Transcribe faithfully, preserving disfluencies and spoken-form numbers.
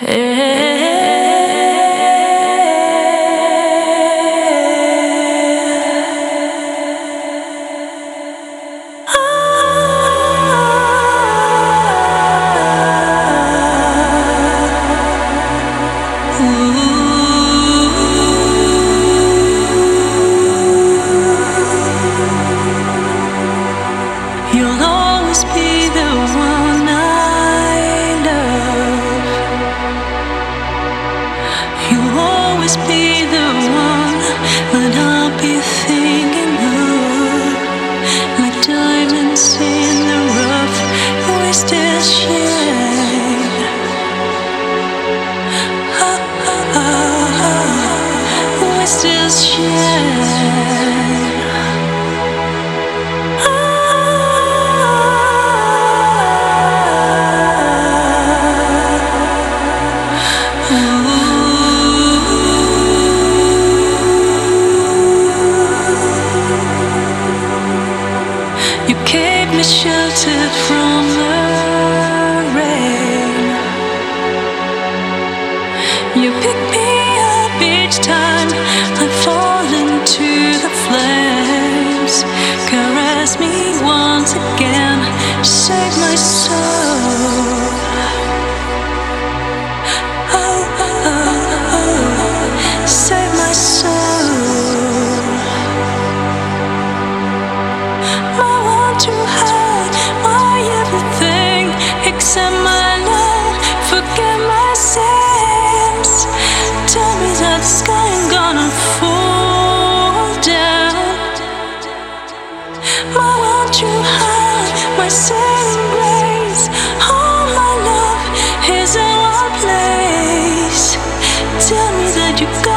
You'll always be the one I love. You'll always be the one that I'll be thinking of. Like diamonds in the rough, we still shine. Ah, ah, ah, ah, we still shine. You keep me sheltered from the rain. You pick me up each time I fall into the flames. Caress me once again, save my soul. Oh, oh, oh, oh, save my soul. To hide my everything except my love. Forget my sins. Tell me that the sky ain't gonna fall down. Why won't you hide my saving grace? All my love is in one place. Tell me that you got